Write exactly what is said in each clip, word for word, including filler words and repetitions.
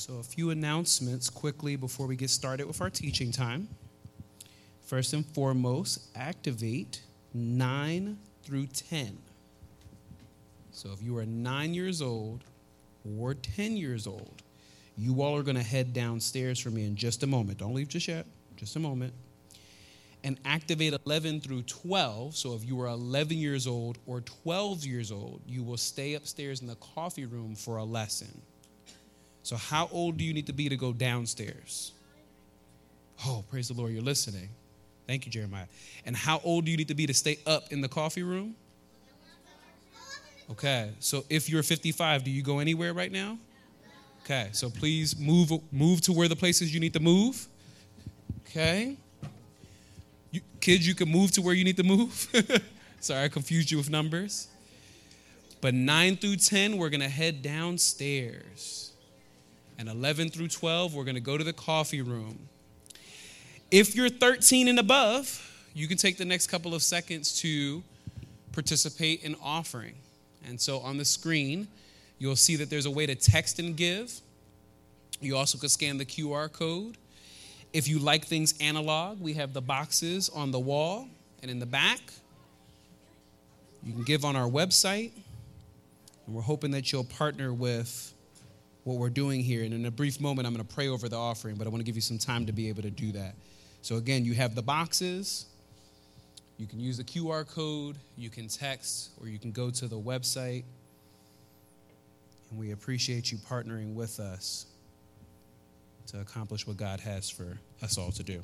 So a few announcements quickly before we get started with our teaching time. First and foremost, activate nine through ten. So if you are nine years old or ten years old, you all are going to head downstairs for me in just a moment. Don't leave just yet, just a moment. And activate eleven through twelve. So if you are eleven years old or twelve years old, you will stay upstairs in the coffee room for a lesson. So how old do you need to be to go downstairs? Oh, praise the Lord, you're listening. Thank you, Jeremiah. And how old do you need to be to stay up in the coffee room? Okay, so if you're fifty-five, do you go anywhere right now? Okay, so please move move to where the places you need to move. Okay. You, kids, you can move to where you need to move. Sorry, I confused you with numbers. But nine through ten, we're going to head downstairs. And eleven through twelve, we're going to go to the coffee room. If you're thirteen and above, you can take the next couple of seconds to participate in offering. And so on the screen, you'll see that there's a way to text and give. You also could scan the Q R code. If you like things analog, we have the boxes on the wall and in the back. You can give on our website. And we're hoping that you'll partner with what we're doing here. And in a brief moment, I'm going to pray over the offering, but I want to give you some time to be able to do that. So again, you have the boxes. You can use the Q R code. You can text, or you can go to the website. And we appreciate you partnering with us to accomplish what God has for us all to do.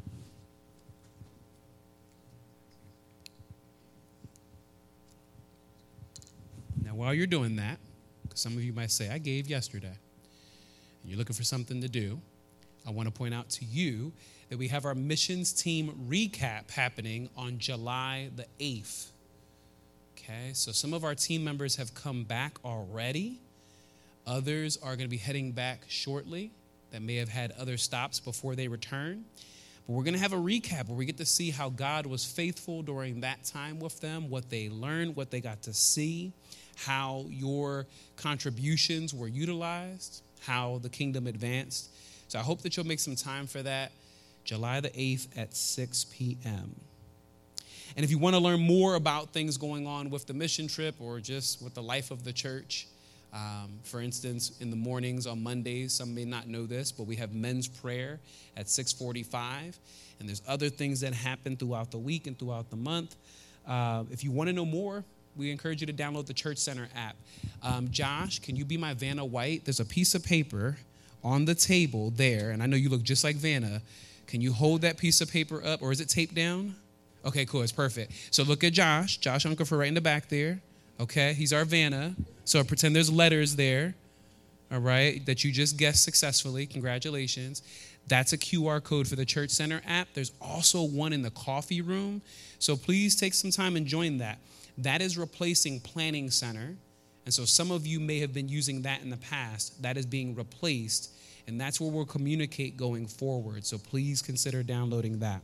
Now, while you're doing that, because some of you might say, I gave yesterday, and you're looking for something to do, I want to point out to you that we have our missions team recap happening on July the eighth. Okay, so some of our team members have come back already. Others are going to be heading back shortly that may have had other stops before they return. But we're going to have a recap where we get to see how God was faithful during that time with them, what they learned, what they got to see, how your contributions were utilized, how the kingdom advanced. So I hope that you'll make some time for that, July the eighth at six p.m. And if you want to learn more about things going on with the mission trip or just with the life of the church, um, for instance, in the mornings on Mondays, some may not know this, but we have men's prayer at six forty-five. And there's other things that happen throughout the week and throughout the month. Uh, if you want to know more, we encourage you to download the Church Center app. Um, Josh, can you be my Vanna White? There's a piece of paper on the table there, and I know you look just like Vanna. Can you hold that piece of paper up, or is it taped down? Okay, cool. It's perfect. So look at Josh. Josh Unkerfer right in the back there. Okay, he's our Vanna. So pretend there's letters there, all right, that you just guessed successfully. Congratulations. That's a Q R code for the Church Center app. There's also one in the coffee room. So please take some time and join that. That is replacing Planning Center. And so some of you may have been using that in the past. That is being replaced. And that's where we'll communicate going forward. So please consider downloading that.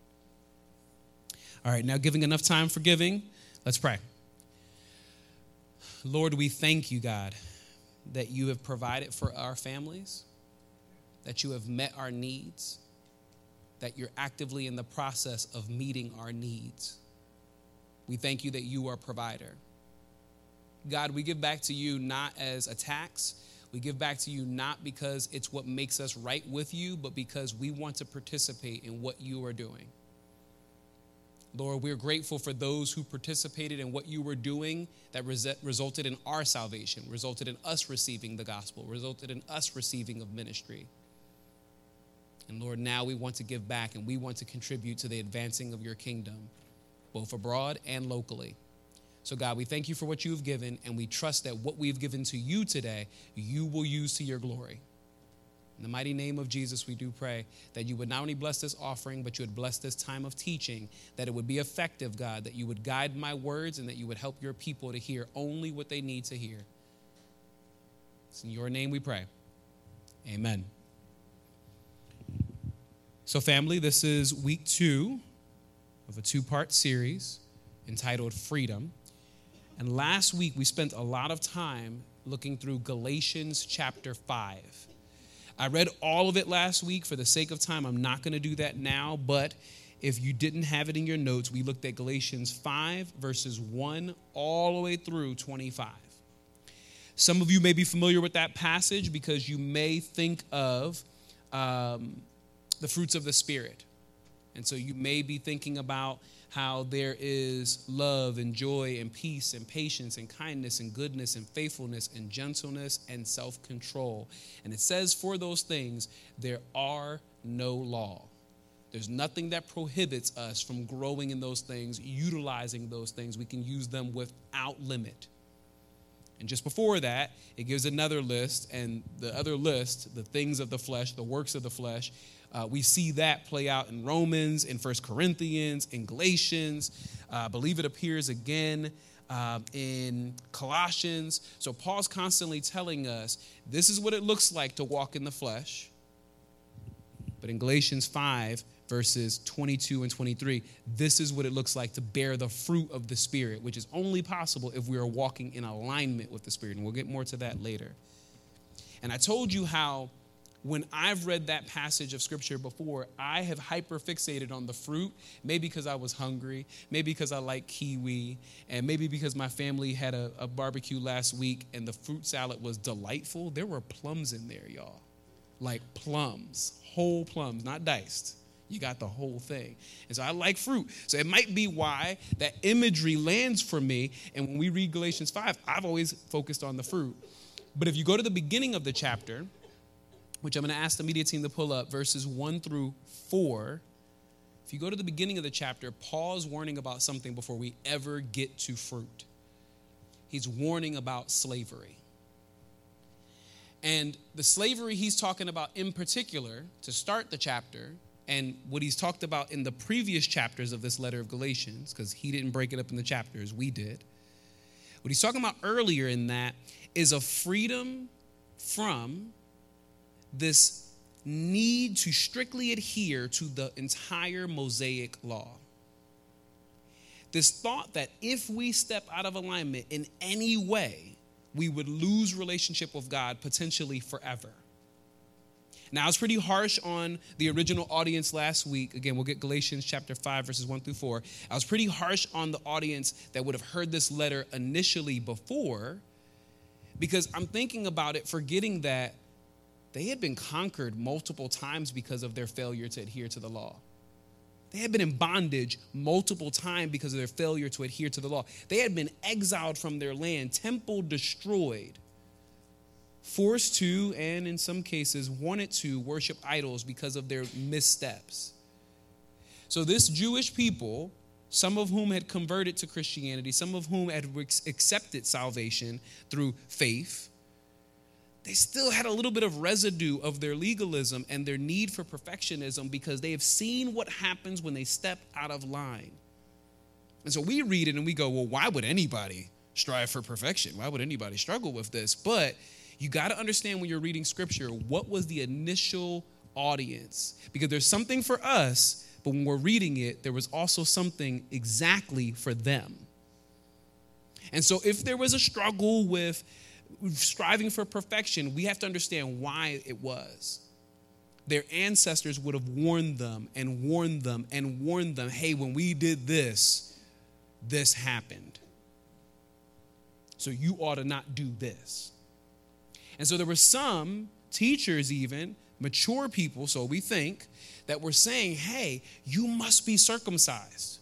All right, now giving enough time for giving, let's pray. Lord, we thank you, God, that you have provided for our families, that you have met our needs, that you're actively in the process of meeting our needs. We thank you that you are a provider. God, we give back to you not as a tax. We give back to you not because it's what makes us right with you, but because we want to participate in what you are doing. Lord, we're grateful for those who participated in what you were doing that res- resulted in our salvation, resulted in us receiving the gospel, resulted in us receiving of ministry. And Lord, now we want to give back and we want to contribute to the advancing of your kingdom, both abroad and locally. So God, we thank you for what you've given, and we trust that what we've given to you today, you will use to your glory. In the mighty name of Jesus, we do pray that you would not only bless this offering, but you would bless this time of teaching, that it would be effective, God, that you would guide my words and that you would help your people to hear only what they need to hear. It's in your name we pray. Amen. So family, this is week two of a two-part series entitled Freedom. And last week, we spent a lot of time looking through Galatians chapter five. I read all of it last week. For the sake of time, I'm not going to do that now. But if you didn't have it in your notes, we looked at Galatians five, verses one all the way through twenty-five. Some of you may be familiar with that passage because you may think of um, the fruits of the Spirit. And so you may be thinking about how there is love and joy and peace and patience and kindness and goodness and faithfulness and gentleness and self-control. And it says for those things, there are no law. There's nothing that prohibits us from growing in those things, utilizing those things. We can use them without limit. And just before that, it gives another list, and the other list, the things of the flesh, the works of the flesh, uh, we see that play out in Romans, in First Corinthians, in Galatians. Uh, I believe it appears again uh, in Colossians. So Paul's constantly telling us this is what it looks like to walk in the flesh. But in Galatians five, verses twenty-two and twenty-three, this is what it looks like to bear the fruit of the Spirit, which is only possible if we are walking in alignment with the Spirit. And we'll get more to that later. And I told you how when I've read that passage of Scripture before, I have hyper-fixated on the fruit, maybe because I was hungry, maybe because I like kiwi, and maybe because my family had a, a barbecue last week and the fruit salad was delightful. There were plums in there, y'all. Like plums, whole plums, not diced. You got the whole thing. And so I like fruit. So it might be why that imagery lands for me. And when we read Galatians five, I've always focused on the fruit. But if you go to the beginning of the chapter, which I'm going to ask the media team to pull up, verses one through four. If you go to the beginning of the chapter, Paul's warning about something before we ever get to fruit. He's warning about slavery. And the slavery he's talking about in particular, to start the chapter, and what he's talked about in the previous chapters of this letter of Galatians, because he didn't break it up in the chapters, we did. What he's talking about earlier in that is a freedom from this need to strictly adhere to the entire Mosaic law. This thought that if we step out of alignment in any way, we would lose relationship with God potentially forever. Now, I was pretty harsh on the original audience last week. Again, we'll get Galatians chapter five, verses one through four. I was pretty harsh on the audience that would have heard this letter initially before, because I'm thinking about it, forgetting that they had been conquered multiple times because of their failure to adhere to the law. They had been in bondage multiple times because of their failure to adhere to the law. They had been exiled from their land, temple destroyed, forced to, and in some cases wanted to worship idols because of their missteps. So this Jewish people, some of whom had converted to Christianity, some of whom had accepted salvation through faith, they still had a little bit of residue of their legalism and their need for perfectionism because they have seen what happens when they step out of line. And so we read it and we go, well, why would anybody strive for perfection? Why would anybody struggle with this? But you got to understand when you're reading Scripture, what was the initial audience? Because there's something for us, but when we're reading it, there was also something exactly for them. And so if there was a struggle with striving for perfection, we have to understand why it was. Their ancestors would have warned them and warned them and warned them, hey, when we did this, this happened. So you ought to not do this. And so there were some teachers even, mature people, so we think, that were saying, hey, you must be circumcised.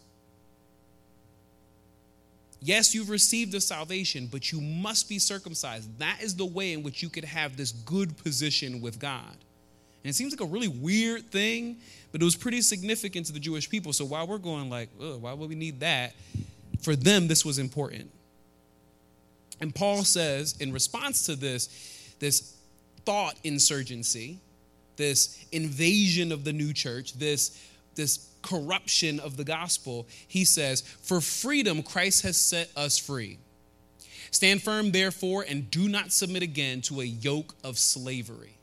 Yes, you've received the salvation, but you must be circumcised. That is the way in which you could have this good position with God. And it seems like a really weird thing, but it was pretty significant to the Jewish people. So while we're going like, oh, why would we need that? For them, this was important. And Paul says, in response to this, this thought insurgency, this invasion of the new church, this, this corruption of the gospel, he says, for freedom, Christ has set us free. Stand firm, therefore, and do not submit again to a yoke of slavery.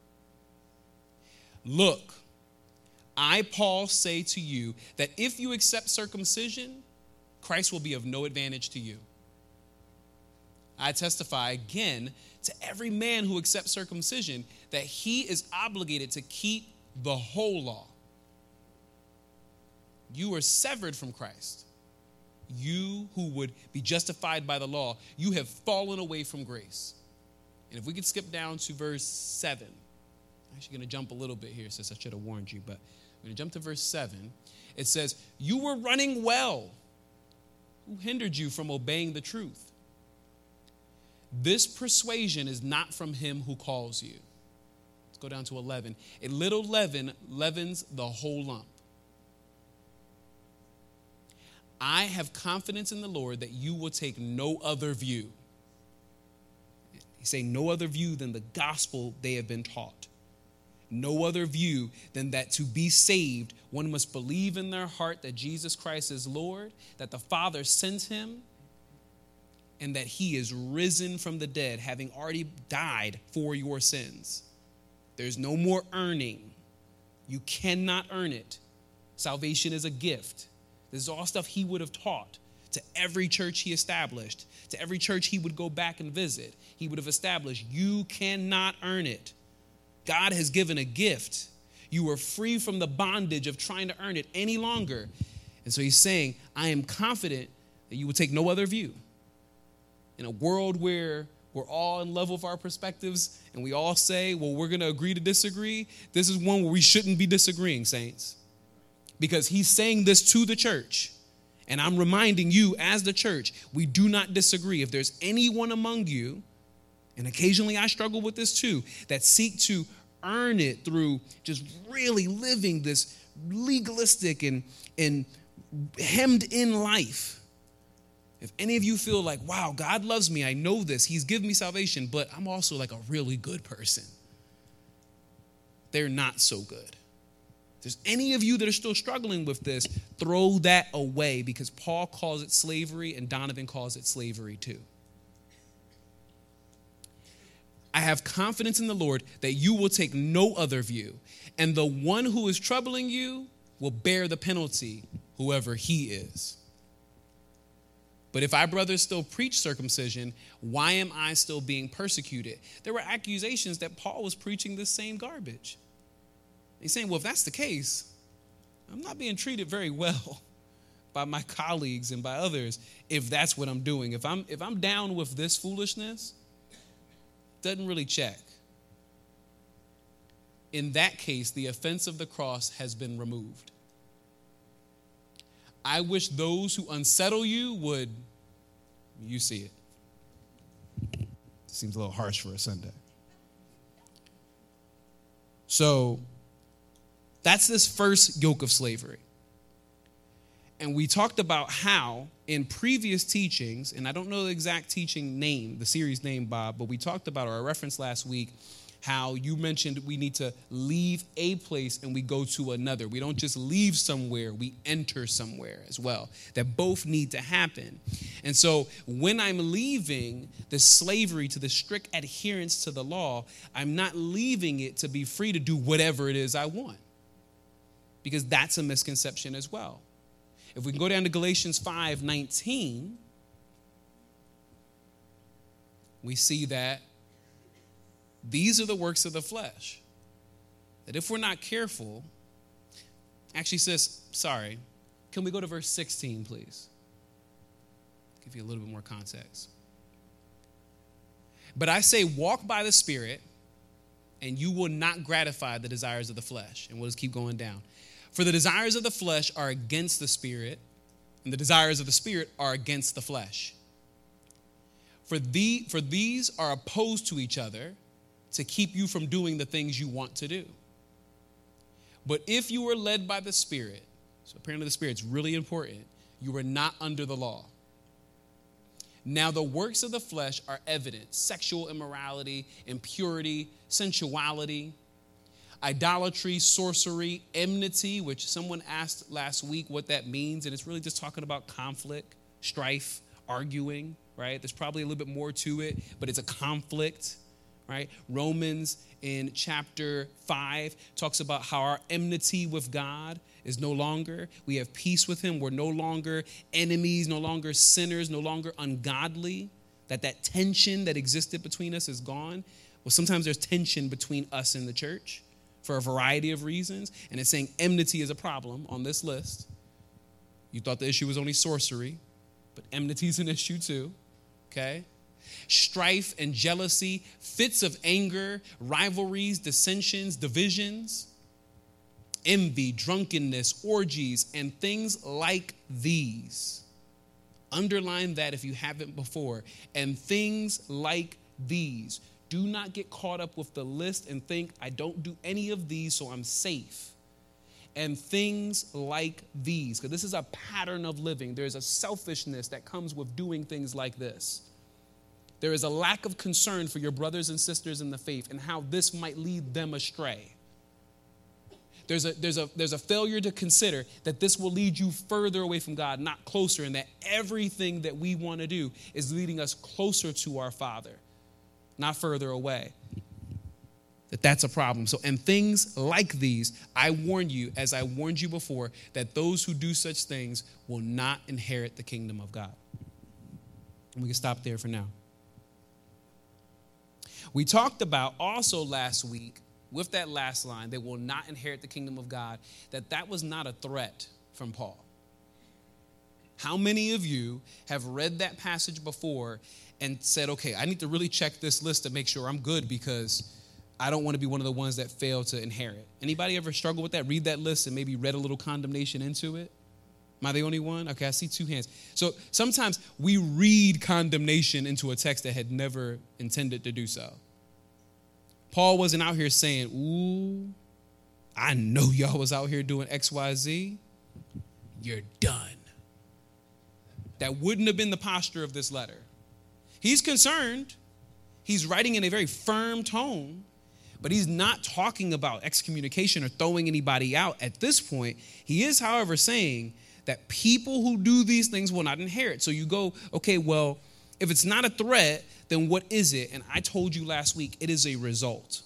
Look, I, Paul, say to you that if you accept circumcision, Christ will be of no advantage to you. I testify again to every man who accepts circumcision that he is obligated to keep the whole law. You are severed from Christ. You who would be justified by the law, you have fallen away from grace. And if we could skip down to verse seven, I'm actually going to jump a little bit here since I should have warned you, but I'm going to jump to verse seven. It says, you were running well. Who hindered you from obeying the truth? This persuasion is not from him who calls you. Let's go down to eleven. A little leaven leavens the whole lump. I have confidence in the Lord that you will take no other view. He's saying no other view than the gospel they have been taught. No other view than that to be saved, one must believe in their heart that Jesus Christ is Lord, that the Father sent him, and that he is risen from the dead, having already died for your sins. There's no more earning. You cannot earn it. Salvation is a gift. This is all stuff he would have taught to every church he established, to every church he would go back and visit. He would have established, you cannot earn it. God has given a gift. You are free from the bondage of trying to earn it any longer. And so he's saying, I am confident that you will take no other view. In a world where we're all in love with our perspectives and we all say, well, we're going to agree to disagree, this is one where we shouldn't be disagreeing, saints. Because he's saying this to the church. And I'm reminding you as the church, we do not disagree. If there's anyone among you, and occasionally I struggle with this too, that seek to earn it through just really living this legalistic and, and hemmed in life. If any of you feel like, wow, God loves me, I know this, he's given me salvation, but I'm also like a really good person. They're not so good. If there's any of you that are still struggling with this, throw that away, because Paul calls it slavery and Donovan calls it slavery too. I have confidence in the Lord that you will take no other view, and the one who is troubling you will bear the penalty, whoever he is. But if our brothers still preach circumcision, why am I still being persecuted? There were accusations that Paul was preaching this same garbage. He's saying, well, if that's the case, I'm not being treated very well by my colleagues and by others if that's what I'm doing. If I'm if I'm down with this foolishness, doesn't really check. In that case, the offense of the cross has been removed. I wish those who unsettle you would, you see it. Seems a little harsh for a Sunday. So that's this first yoke of slavery. And we talked about how in previous teachings, and I don't know the exact teaching name, the series name, Bob, but we talked about, or I referenced last week, how you mentioned we need to leave a place and we go to another. We don't just leave somewhere, we enter somewhere as well. That both need to happen. And so when I'm leaving the slavery to the strict adherence to the law, I'm not leaving it to be free to do whatever it is I want. Because that's a misconception as well. If we can go down to Galatians five nineteen, we see that these are the works of the flesh. That if we're not careful, actually says, sorry, can we go to verse sixteen, please? Give you a little bit more context. But I say, walk by the Spirit, and you will not gratify the desires of the flesh. And we'll just keep going down. For the desires of the flesh are against the Spirit, and the desires of the Spirit are against the flesh. For, the, for these are opposed to each other to keep you from doing the things you want to do. But if you are led by the Spirit, so apparently the Spirit's really important, you are not under the law. Now the works of the flesh are evident: sexual immorality, impurity, sensuality, idolatry, sorcery, enmity, which someone asked last week what that means, and it's really just talking about conflict, strife, arguing, right? There's probably a little bit more to it, but it's a conflict, right? Romans in chapter five talks about how our enmity with God is no longer. We have peace with him. We're no longer enemies, no longer sinners, no longer ungodly. that that tension that existed between us is gone. Well, sometimes there's tension between us and the church for a variety of reasons, and it's saying enmity is a problem on this list. You thought the issue was only sorcery, but enmity is an issue too, okay? Strife and jealousy, fits of anger, rivalries, dissensions, divisions, envy, drunkenness, orgies, and things like these. Underline that if you haven't before. And things like these. Do not get caught up with the list and think, I don't do any of these, so I'm safe. And things like these, because this is a pattern of living. There's a selfishness that comes with doing things like this. There is a lack of concern for your brothers and sisters in the faith and how this might lead them astray. There's a, there's a, there's a failure to consider that this will lead you further away from God, not closer, and that everything that we want to do is leading us closer to our Father, not further away. That that's a problem. So, and things like these, I warn you, as I warned you before, that those who do such things will not inherit the kingdom of God. And we can stop there for now. We talked about also last week, with that last line, they will not inherit the kingdom of God, that that was not a threat from Paul. How many of you have read that passage before and said, okay, I need to really check this list to make sure I'm good because I don't want to be one of the ones that fail to inherit? Anybody ever struggle with that? Read that list and maybe read a little condemnation into it? Am I the only one? Okay, I see two hands. So sometimes we read condemnation into a text that had never intended to do so. Paul wasn't out here saying, ooh, I know y'all was out here doing X, Y, Z. You're done. That wouldn't have been the posture of this letter. He's concerned. He's writing in a very firm tone, but he's not talking about excommunication or throwing anybody out at this point. He is, however, saying that people who do these things will not inherit. So you go, okay, well, if it's not a threat, then what is it? And I told you last week, it is a result.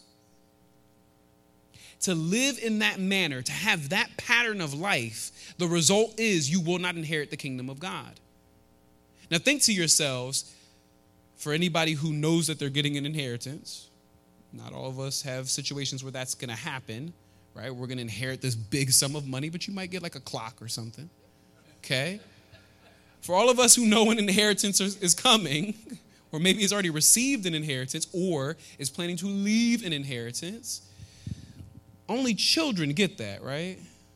To live in that manner, to have that pattern of life, the result is you will not inherit the kingdom of God. Now think to yourselves, for anybody who knows that they're getting an inheritance, not all of us have situations where that's going to happen, right? We're going to inherit this big sum of money, but you might get like a clock or something, okay? For all of us who know an inheritance is coming, or maybe has already received an inheritance or is planning to leave an inheritance, only children get that, right?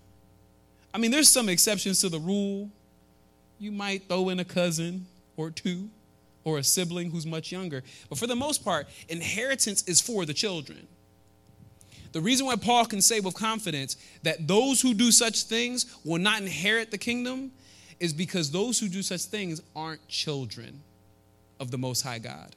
I mean, there's some exceptions to the rule. You might throw in a cousin or two or a sibling who's much younger. But for the most part, inheritance is for the children. The reason why Paul can say with confidence that those who do such things will not inherit the kingdom is because those who do such things aren't children of the Most High God.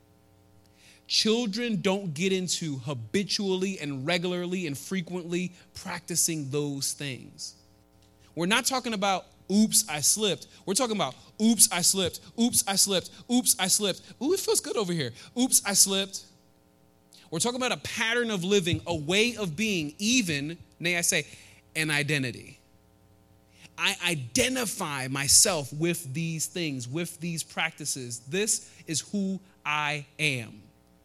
Children don't get into habitually and regularly and frequently practicing those things. We're not talking about, oops, I slipped. We're talking about, oops, I slipped. Oops, I slipped. Oops, I slipped. Ooh, it feels good over here. Oops, I slipped. We're talking about a pattern of living, a way of being, even, may I say, an identity. I identify myself with these things, with these practices. This is who I am.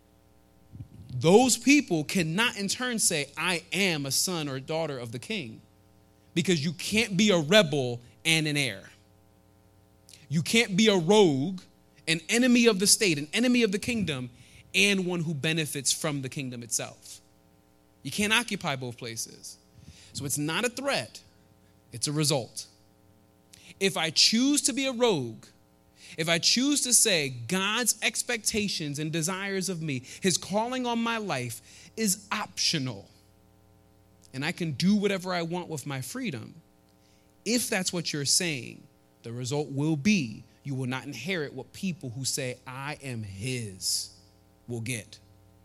Those people cannot in turn say, I am a son or daughter of the king, because you can't be a rebel and an heir. You can't be a rogue, an enemy of the state, an enemy of the kingdom, and one who benefits from the kingdom itself. You can't occupy both places. So it's not a threat. It's a result. If I choose to be a rogue, if I choose to say God's expectations and desires of me, his calling on my life is optional, and I can do whatever I want with my freedom, if that's what you're saying, the result will be you will not inherit what people who say I am his will get.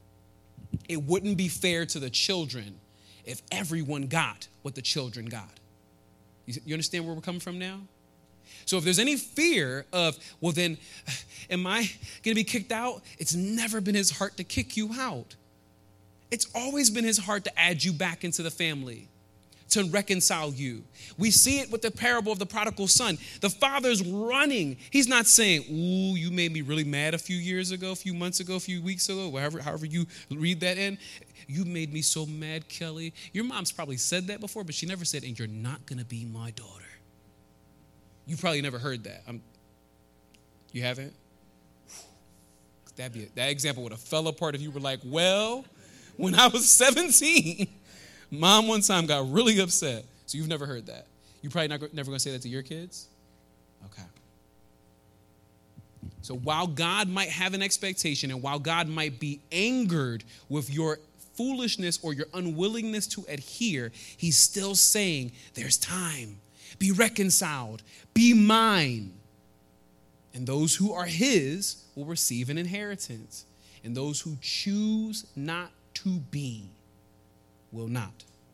It wouldn't be fair to the children if everyone got what the children got. You understand where we're coming from now? So if there's any fear of, well, then, am I going to be kicked out? It's never been his heart to kick you out. It's always been his heart to add you back into the family. to reconcile you. We see it with the parable of the prodigal son. The father's running. He's not saying, ooh, you made me really mad a few years ago, a few months ago, a few weeks ago, however, however you read that in. You made me so mad, Kelly. Your mom's probably said that before, but she never said, and you're not going to be my daughter. You probably never heard that. I'm, you haven't? That'd be, that example would have fell apart if you were like, well, when I was seventeen, Mom one time got really upset. So you've never heard that. You probably not, never going to say that to your kids? Okay. So while God might have an expectation and while God might be angered with your foolishness or your unwillingness to adhere, he's still saying there's time. Be reconciled. Be mine. And those who are his will receive an inheritance. And those who choose not to be will not.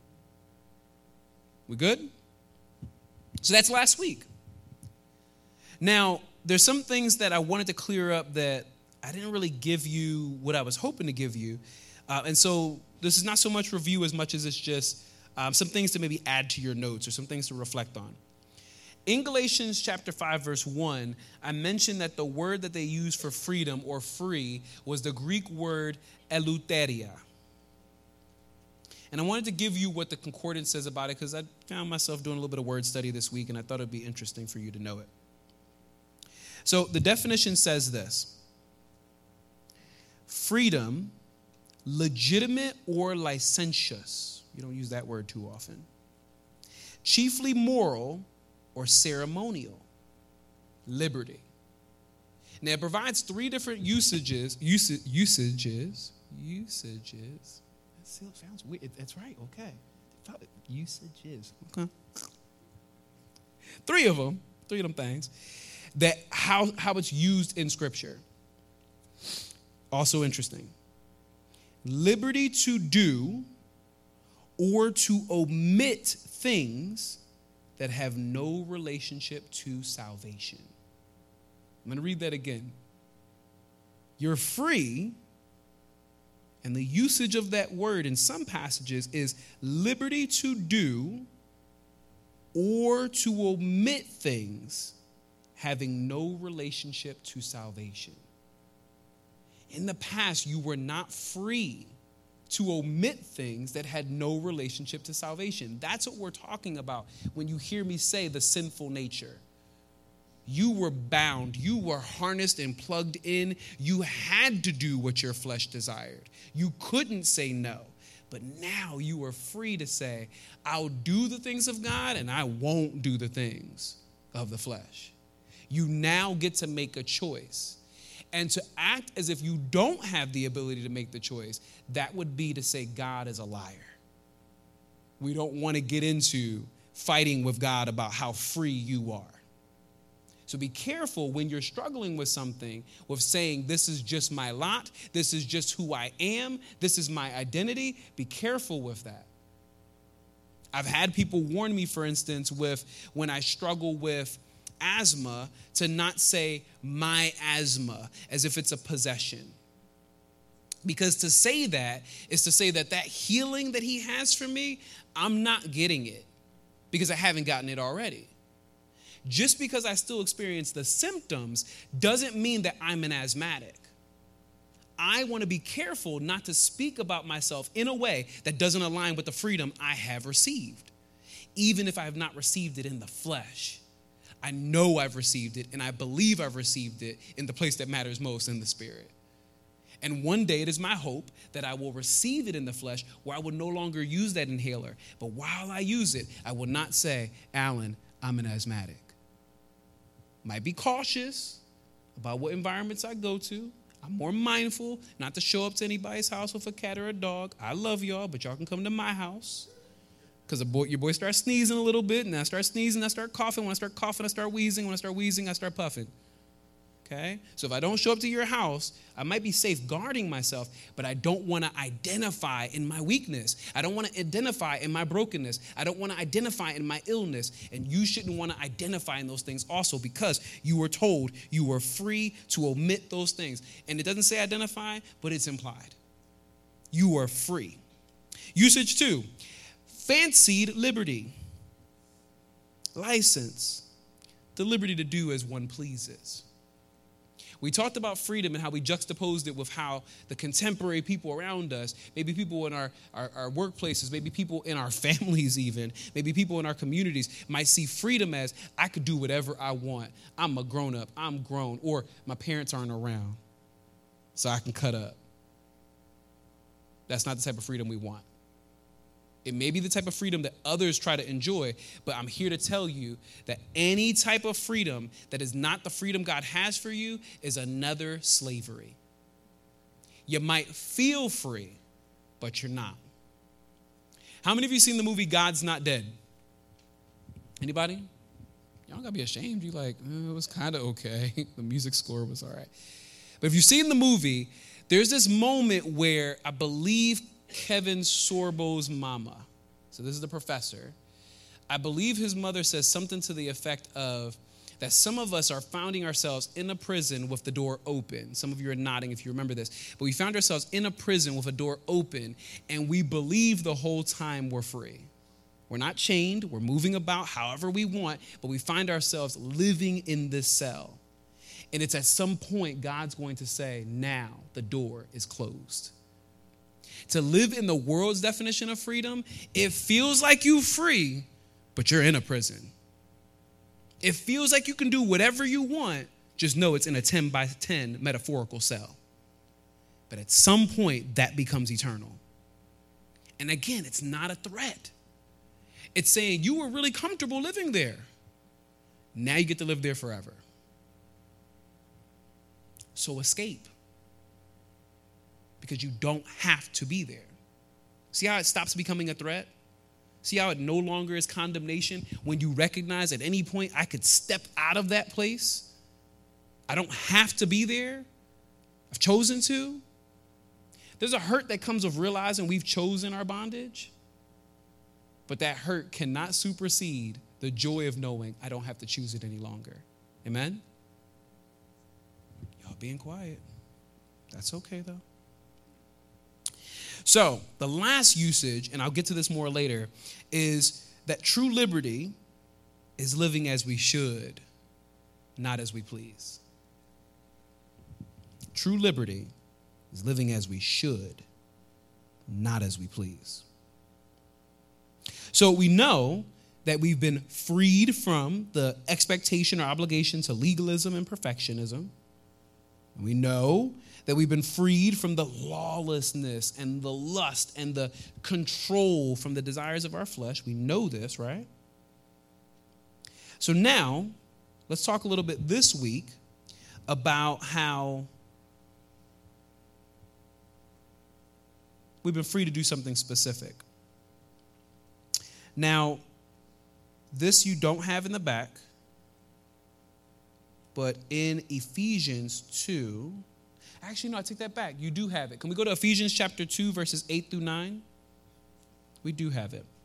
We good? So that's last week. Now, there's some things that I wanted to clear up that I didn't really give you what I was hoping to give you. Uh, and so this is not so much review as much as it's just um, some things to maybe add to your notes or some things to reflect on. In Galatians chapter five, verse one, I mentioned that the word that they used for freedom or free was the Greek word eleutheria. And I wanted to give you what the concordance says about it because I found myself doing a little bit of word study this week, and I thought it would be interesting for you to know it. So the definition says this: freedom, legitimate or licentious. You don't use that word too often. Chiefly moral or ceremonial. Liberty. Now it provides three different usages, usage, usages, usages. That sounds weird. That's right, okay. Usages, okay. Three of them, three of them things, that how, how it's used in Scripture. Also interesting. Liberty to do or to omit things that have no relationship to salvation. I'm going to read that again. You're free, and the usage of that word in some passages is liberty to do or to omit things having no relationship to salvation. In the past, you were not free to omit things that had no relationship to salvation. That's what we're talking about when you hear me say the sinful nature. You were bound. You were harnessed and plugged in. You had to do what your flesh desired. You couldn't say no. But now you are free to say, I'll do the things of God and I won't do the things of the flesh. You now get to make a choice. And to act as if you don't have the ability to make the choice, that would be to say God is a liar. We don't want to get into fighting with God about how free you are. So be careful when you're struggling with something, with saying this is just my lot, this is just who I am, this is my identity. Be careful with that. I've had people warn me, for instance, with when I struggle with asthma, to not say my asthma as if it's a possession. Because to say that is to say that that healing that he has for me, I'm not getting it because I haven't gotten it already. Just because I still experience the symptoms doesn't mean that I'm an asthmatic. I want to be careful not to speak about myself in a way that doesn't align with the freedom I have received, even if I have not received it in the flesh. I know I've received it, and I believe I've received it in the place that matters most, in the spirit. And one day it is my hope that I will receive it in the flesh, where I will no longer use that inhaler. But while I use it, I will not say, Alan, I'm an asthmatic. Might be cautious about what environments I go to. I'm more mindful not to show up to anybody's house with a cat or a dog. I love y'all, but y'all can come to my house. Because boy, your boy starts sneezing a little bit, and I start sneezing, I start coughing. When I start coughing, I start wheezing. When I start wheezing, I start puffing. Okay? So if I don't show up to your house, I might be safeguarding myself, but I don't want to identify in my weakness. I don't want to identify in my brokenness. I don't want to identify in my illness. And you shouldn't want to identify in those things also, because you were told you were free to omit those things. And it doesn't say identify, but it's implied. You are free. Usage two. fancied liberty, license, the liberty to do as one pleases. We talked about freedom and how we juxtaposed it with how the contemporary people around us, maybe people in our, our, our workplaces, maybe people in our families even, maybe people in our communities might see freedom as I could do whatever I want. I'm a grown up, I'm grown, or my parents aren't around, so I can cut up. That's not the type of freedom we want. It may be the type of freedom that others try to enjoy, but I'm here to tell you that any type of freedom that is not the freedom God has for you is another slavery. You might feel free, but you're not. How many of you seen the movie God's Not Dead? Anybody? Y'all gotta be ashamed. You like, oh, it was kind of okay. The music score was all right. But if you've seen the movie, there's this moment where I believe Kevin Sorbo's mama, so this is the professor, I believe his mother says something to the effect of that some of us are finding ourselves in a prison with the door open. Some of you are nodding if you remember this. But we found ourselves in a prison with a door open, and we believe the whole time we're free. We're not chained. We're moving about however we want, but we find ourselves living in this cell. And it's at some point God's going to say, now the door is closed. To live in the world's definition of freedom, it feels like you're free, but you're in a prison. It feels like you can do whatever you want, just know it's in a ten by ten metaphorical cell. But at some point, that becomes eternal. And again, it's not a threat. It's saying you were really comfortable living there. Now you get to live there forever. So escape. Because you don't have to be there. See how it stops becoming a threat? See how it no longer is condemnation when you recognize at any point I could step out of that place? I don't have to be there. I've chosen to. There's a hurt that comes with realizing we've chosen our bondage, but that hurt cannot supersede the joy of knowing I don't have to choose it any longer. Amen? Y'all being quiet. That's okay though. So the last usage, and I'll get to this more later, is that true liberty is living as we should, not as we please. True liberty is living as we should, not as we please. So we know that we've been freed from the expectation or obligation to legalism and perfectionism. And we know that we've been freed from the lawlessness and the lust and the control from the desires of our flesh. We know this, right? So now, let's talk a little bit this week about how we've been free to do something specific. Now, this you don't have in the back, but in Ephesians two, actually, no, I take that back. You do have it. Can we go to Ephesians chapter two, verses eight through nine? We do have it.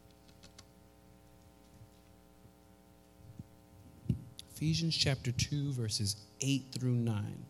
Ephesians chapter two, verses eight through nine.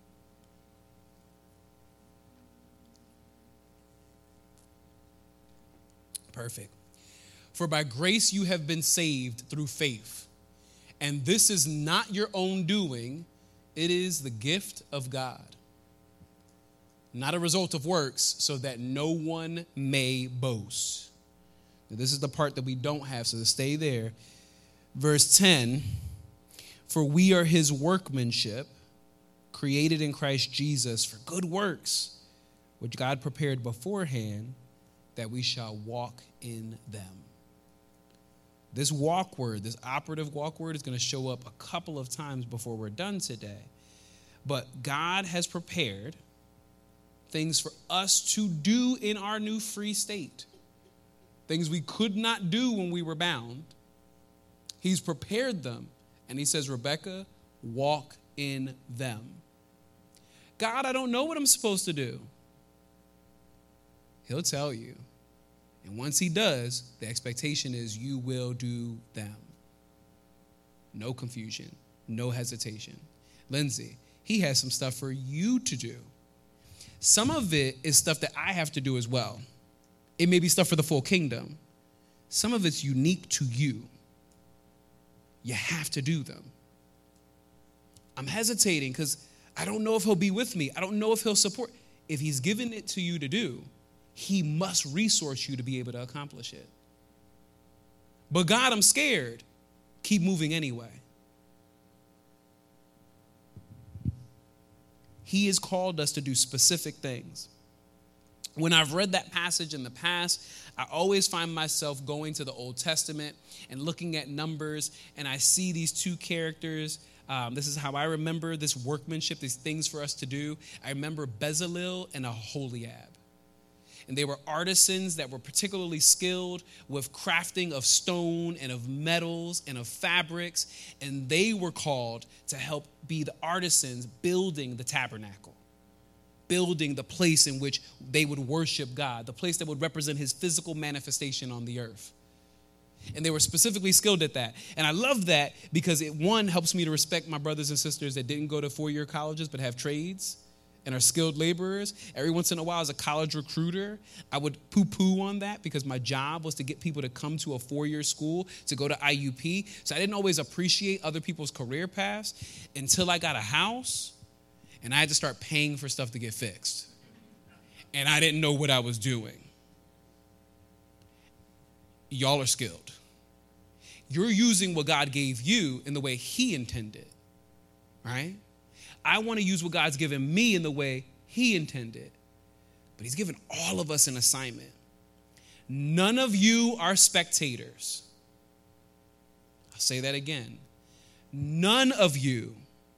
Perfect. For by grace you have been saved through faith. And this is not your own doing. It is the gift of God. Not a result of works, so that no one may boast. Now, this is the part that we don't have, so stay there. Verse ten, for we are his workmanship, created in Christ Jesus for good works, which God prepared beforehand that we shall walk in them. This walk word, this operative walk word is going to show up a couple of times before we're done today. But God has prepared things for us to do in our new free state. Things we could not do when we were bound. He's prepared them. And he says, Rebecca, walk in them. God, I don't know what I'm supposed to do. He'll tell you. And once he does, the expectation is you will do them. No confusion, no hesitation. Lindsay, he has some stuff for you to do. Some of it is stuff that I have to do as well. It may be stuff for the full kingdom. some of it's unique to you. You have to do them. I'm hesitating because I don't know if he'll be with me. I don't know if he'll support. If he's given it to you to do, he must resource you to be able to accomplish it. But God, I'm scared. Keep moving anyway. He has called us to do specific things. When I've read that passage in the past, I always find myself going to the Old Testament and looking at Numbers, and I see these two characters. Um, this is how I remember this workmanship, these things for us to do. I remember Bezalel and Aholiab. And they were artisans that were particularly skilled with crafting of stone and of metals and of fabrics. And they were called to help be the artisans building the tabernacle, building the place in which they would worship God, the place that would represent his physical manifestation on the earth. And they were specifically skilled at that. And I love that because it, one, helps me to respect my brothers and sisters that didn't go to four-year colleges but have trades and are skilled laborers. Every once in a while, as a college recruiter, I would poo-poo on that because my job was to get people to come to a four-year school to go to I U P. So I didn't always appreciate other people's career paths until I got a house and I had to start paying for stuff to get fixed. And I didn't know what I was doing. Y'all are skilled. You're using what God gave you in the way he intended, right? I want to use what God's given me in the way he intended. But he's given all of us an assignment. None of you are spectators. I'll say that again. None of you,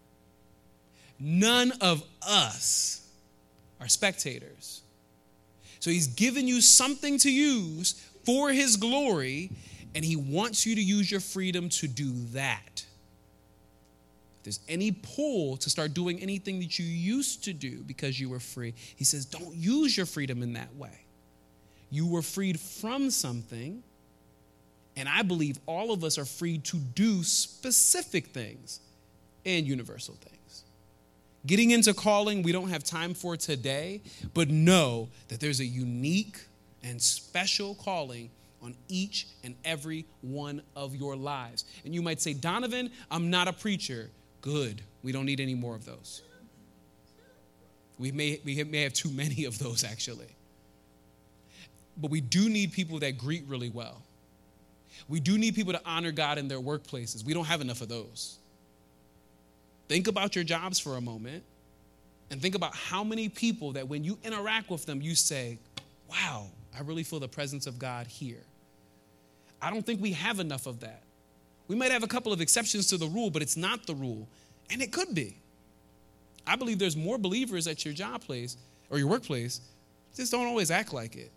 none of us are spectators. So he's given you something to use for his glory, and he wants you to use your freedom to do that. If there's any pull to start doing anything that you used to do because you were free, he says, don't use your freedom in that way. You were freed from something, and I believe all of us are free to do specific things and universal things. Getting into calling, we don't have time for today, but know that there's a unique and special calling on each and every one of your lives. And you might say, Donovan, I'm not a preacher. Good. We don't need any more of those. We may, we may have too many of those, actually. But we do need people that greet really well. We do need people to honor God in their workplaces. We don't have enough of those. Think about your jobs for a moment and think about how many people that when you interact with them, you say, wow, I really feel the presence of God here. I don't think we have enough of that. We might have a couple of exceptions to the rule, but it's not the rule. And it could be. I believe there's more believers at your job place or your workplace, just don't always act like it.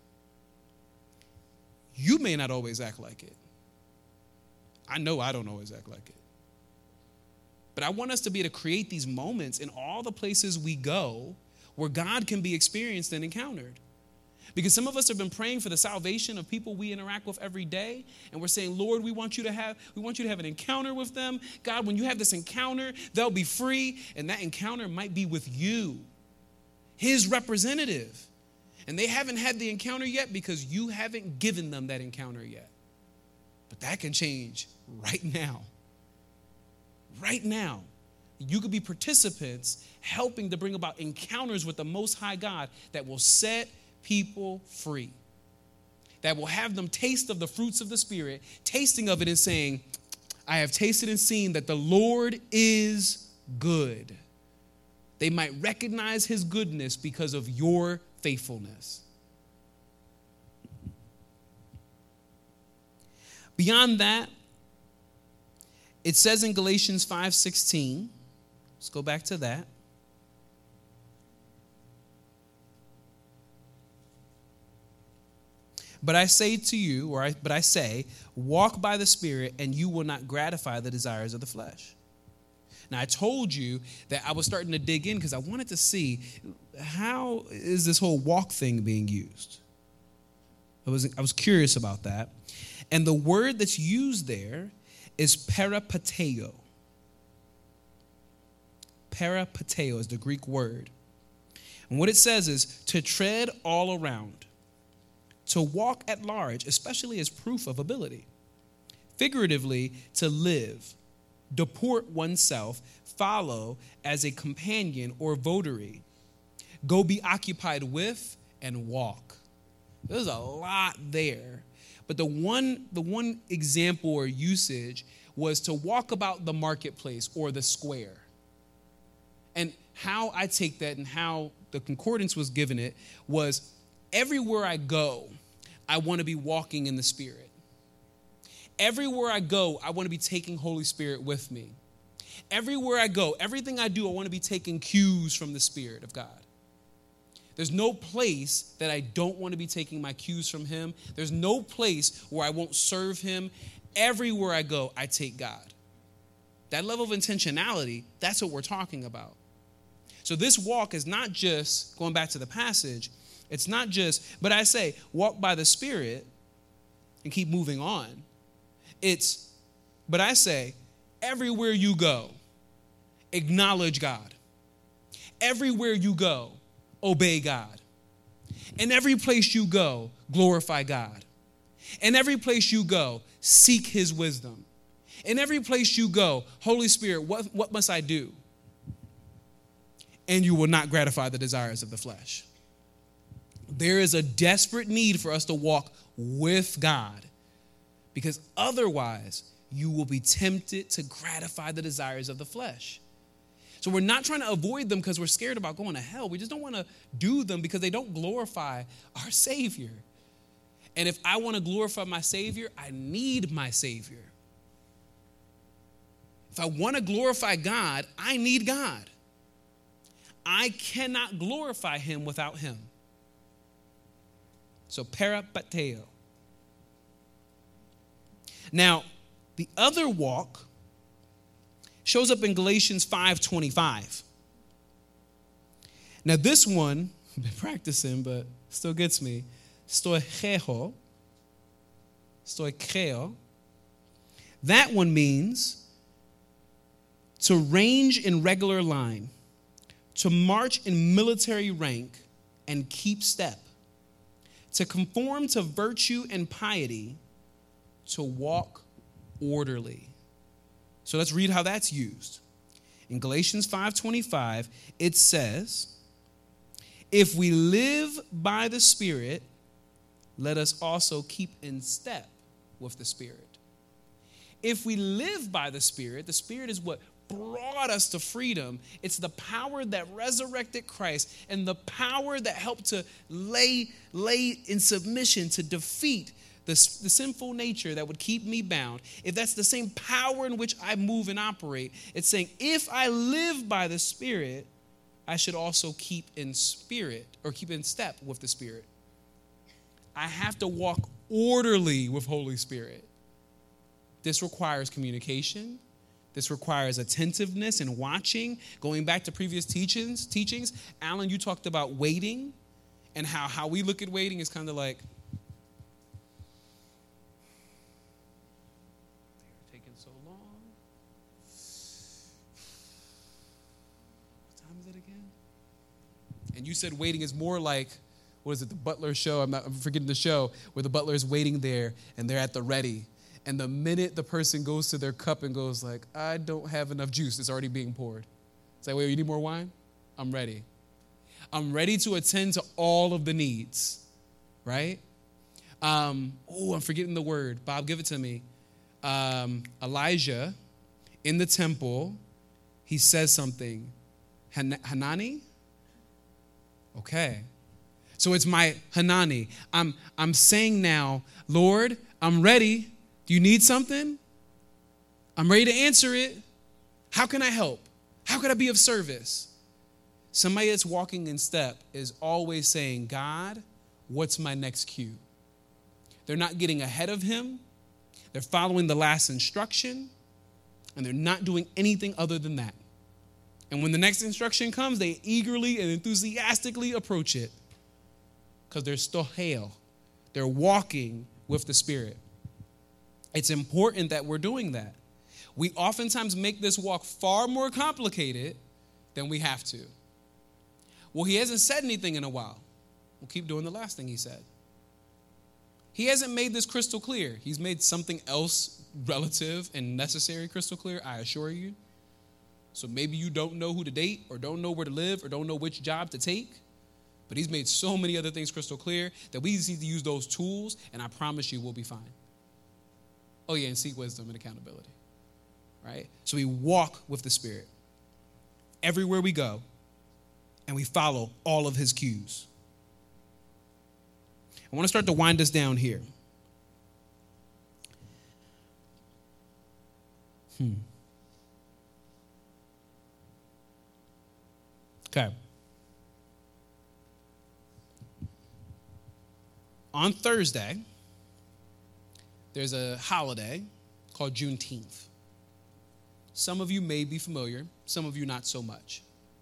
You may not always act like it. I know I don't always act like it. But I want us to be able to create these moments in all the places we go where God can be experienced and encountered. Because some of us have been praying for the salvation of people we interact with every day, and we're saying, Lord, we want you to have, we want you to have an encounter with them. God, when you have this encounter, they'll be free, and that encounter might be with you, his representative. And they haven't had the encounter yet because you haven't given them that encounter yet. But that can change right now. Right now. You could be participants helping to bring about encounters with the Most High God that will set people free, that will have them taste of the fruits of the Spirit, tasting of it and saying, I have tasted and seen that the Lord is good. They might recognize his goodness because of your faithfulness. Beyond that, it says in Galatians five sixteen, let's go back to that. But I say to you, or I, but I say, walk by the Spirit, and you will not gratify the desires of the flesh. Now, I told you that I was starting to dig in because I wanted to see how is this whole walk thing being used. I was, I was curious about that. And the word that's used there is peripateo. Peripateo is the Greek word. And what it says is to tread all around, to walk at large, especially as proof of ability. Figuratively, to live, deport oneself, follow as a companion or votary, go be occupied with, and walk. There's a lot there. But the one, the one example or usage was to walk about the marketplace or the square. And how I take that and how the concordance was given it was everywhere I go, I want to be walking in the Spirit. Everywhere I go, I want to be taking Holy Spirit with me. Everywhere I go, everything I do, I want to be taking cues from the Spirit of God. There's no place that I don't want to be taking my cues from him. There's no place where I won't serve him. Everywhere I go, I take God. That level of intentionality, that's what we're talking about. So this walk is not just, going back to the passage, it's not just, but I say, walk by the Spirit and keep moving on. It's, but I say, everywhere you go, acknowledge God. Everywhere you go, obey God. In every place you go, glorify God. In every place you go, seek his wisdom. In every place you go, Holy Spirit, what, what must I do? And you will not gratify the desires of the flesh. There is a desperate need for us to walk with God, because otherwise you will be tempted to gratify the desires of the flesh. So we're not trying to avoid them because we're scared about going to hell. We just don't want to do them because they don't glorify our Savior. And if I want to glorify my Savior, I need my Savior. If I want to glorify God, I need God. I cannot glorify him without him. So peripateo. Now, the other walk shows up in Galatians five twenty-five. Now, this one, I've been practicing, but still gets me. Stoicheo. Stoicheo. That one means to range in regular line, to march in military rank and keep step, to conform to virtue and piety, to walk orderly. So let's read how that's used. In Galatians five twenty-five, it says, if we live by the Spirit, let us also keep in step with the Spirit. If we live by the Spirit, the Spirit is what brought us to freedom. It's the power that resurrected Christ and the power that helped to lay, lay in submission to defeat the, the sinful nature that would keep me bound. If that's the same power in which I move and operate, it's saying if I live by the Spirit, I should also keep in spirit or keep in step with the Spirit. I have to walk orderly with Holy Spirit. This requires communication. This requires attentiveness and watching. Going back to previous teachings, teachings, Alan, you talked about waiting and how, how we look at waiting is kind of like, they're taking so long. What time is it again? And you said waiting is more like, what is it, the Butler show? I'm not I'm forgetting the show where the butler is waiting there and they're at the ready. And the minute the person goes to their cup and goes like, I don't have enough juice, it's already being poured. It's like, wait, you need more wine? I'm ready. I'm ready to attend to all of the needs, right? Um, oh, I'm forgetting the word. Bob, give it to me. Um, Elijah in the temple, he says something. Han- Hanani? Okay. So it's my Hanani. I'm, I'm saying now, Lord, I'm ready. Do you need something? I'm ready to answer it. How can I help? How can I be of service? Somebody that's walking in step is always saying, God, what's my next cue? They're not getting ahead of him. They're following the last instruction, and they're not doing anything other than that. And when the next instruction comes, they eagerly and enthusiastically approach it because they're stoheo. They're walking with the Spirit. It's important that we're doing that. We oftentimes make this walk far more complicated than we have to. Well, he hasn't said anything in a while. We'll keep doing the last thing he said. He hasn't made this crystal clear. He's made something else relative and necessary crystal clear, I assure you. So maybe you don't know who to date or don't know where to live or don't know which job to take. But he's made so many other things crystal clear that we just need to use those tools, and I promise you we'll be fine. Oh, yeah, and seek wisdom and accountability, right? So we walk with the Spirit everywhere we go, and we follow all of his cues. I want to start to wind us down here. Hmm. Okay. On Thursday, there's a holiday called Juneteenth. Some of you may be familiar, some of you not so much.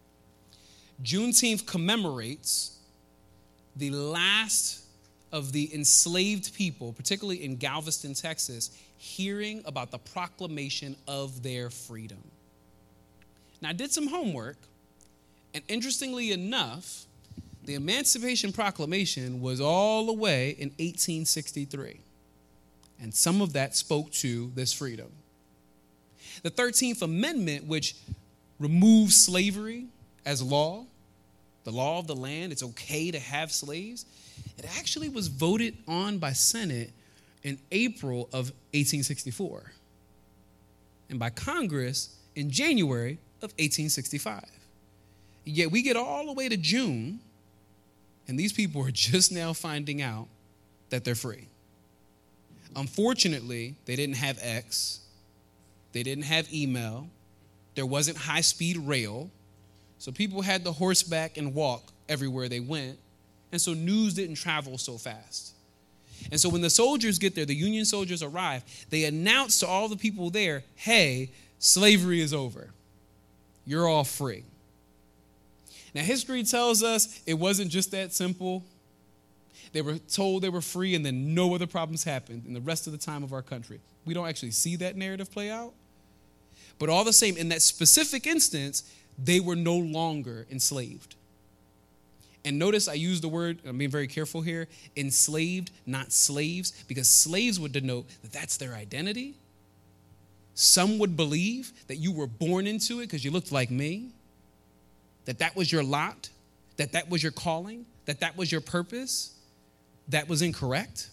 Juneteenth commemorates the last of the enslaved people, particularly in Galveston, Texas, hearing about the proclamation of their freedom. Now, I did some homework, and interestingly enough, the Emancipation Proclamation was all the way in eighteen sixty-three, and some of that spoke to this freedom. The thirteenth Amendment, which removes slavery as law, the law of the land, it's okay to have slaves, it actually was voted on by Senate in April of eighteen sixty-four, and by Congress in January of eighteen sixty-five. Yet we get all the way to June, and these people are just now finding out that they're free. Unfortunately, they didn't have X. They didn't have email. There wasn't high-speed rail. So people had to horseback and walk everywhere they went. And so news didn't travel so fast. And so when the soldiers get there, the Union soldiers arrive, they announce to all the people there, hey, slavery is over. You're all free. Now, history tells us it wasn't just that simple. They were told they were free, and then no other problems happened in the rest of the time of our country. We don't actually see that narrative play out. But all the same, in that specific instance, they were no longer enslaved. And notice I use the word, I'm being very careful here, enslaved, not slaves, because slaves would denote that that's their identity. Some would believe that you were born into it because you looked like me, that that was your lot, that that was your calling, that that was your purpose. That was incorrect.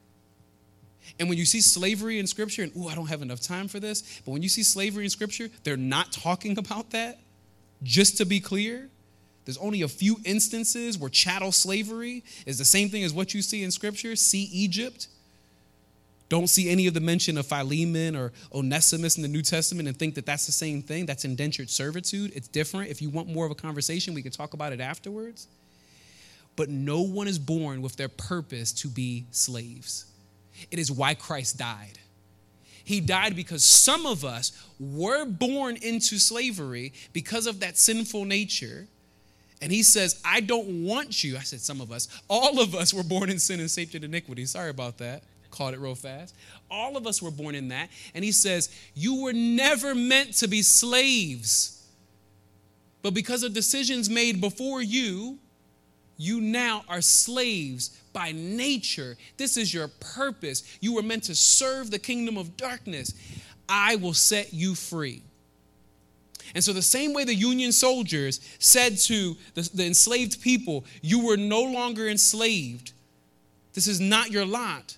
And when you see slavery in Scripture, and ooh, I don't have enough time for this, but when you see slavery in Scripture, they're not talking about that. Just to be clear, there's only a few instances where chattel slavery is the same thing as what you see in Scripture. See Egypt. Don't see any of the mention of Philemon or Onesimus in the New Testament and think that that's the same thing. That's indentured servitude. It's different. If you want more of a conversation, we can talk about it afterwards. But no one is born with their purpose to be slaves. It is why Christ died. He died because some of us were born into slavery because of that sinful nature. And he says, I don't want you. I said some of us. All of us were born in sin and shaped in iniquity. Sorry about that. Caught it real fast. All of us were born in that. And he says, you were never meant to be slaves. But because of decisions made before you, you now are slaves by nature. This is your purpose. You were meant to serve the kingdom of darkness. I will set you free. And so the same way the Union soldiers said to the, the enslaved people, you were no longer enslaved. This is not your lot.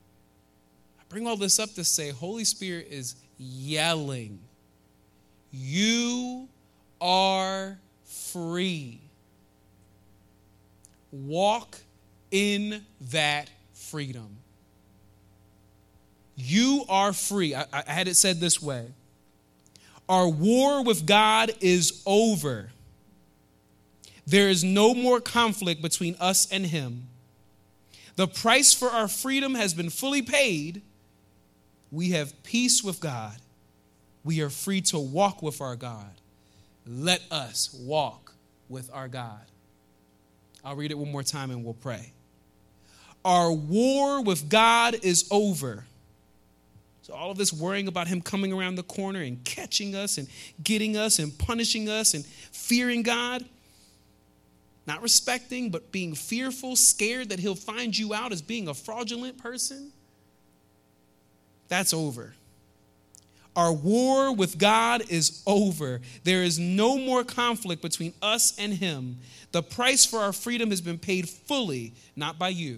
I bring all this up to say, Holy Spirit is yelling, you are free. Walk in that freedom. You are free. I, I had it said this way. Our war with God is over. There is no more conflict between us and him. The price for our freedom has been fully paid. We have peace with God. We are free to walk with our God. Let us walk with our God. I'll read it one more time and we'll pray. Our war with God is over. So all of this worrying about him coming around the corner and catching us and getting us and punishing us and fearing God, not respecting, but being fearful, scared that he'll find you out as being a fraudulent person, that's over. Our war with God is over. There is no more conflict between us and him. The price for our freedom has been paid fully, not by you.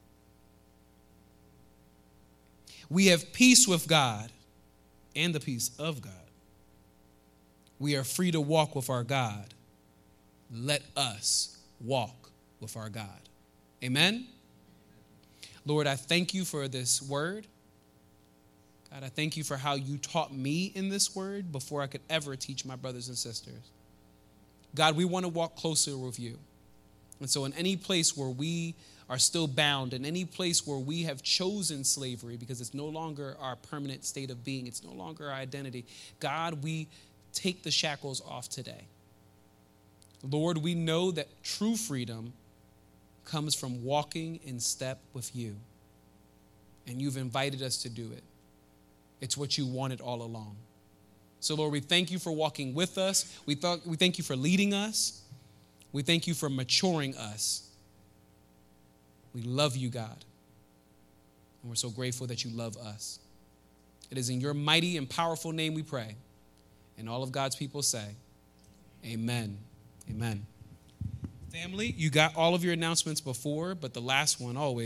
We have peace with God and the peace of God. We are free to walk with our God. Let us walk with our God. Amen? Lord, I thank you for this word. God, I thank you for how you taught me in this word before I could ever teach my brothers and sisters. God, we want to walk closer with you. And so in any place where we are still bound, in any place where we have chosen slavery because it's no longer our permanent state of being, it's no longer our identity, God, we take the shackles off today. Lord, we know that true freedom comes from walking in step with you. And you've invited us to do it. It's what you wanted all along. So, Lord, we thank you for walking with us. We, th- we thank you for leading us. We thank you for maturing us. We love you, God. And we're so grateful that you love us. It is in your mighty and powerful name we pray. And all of God's people say, amen. Amen. Family, you got all of your announcements before, but the last one always.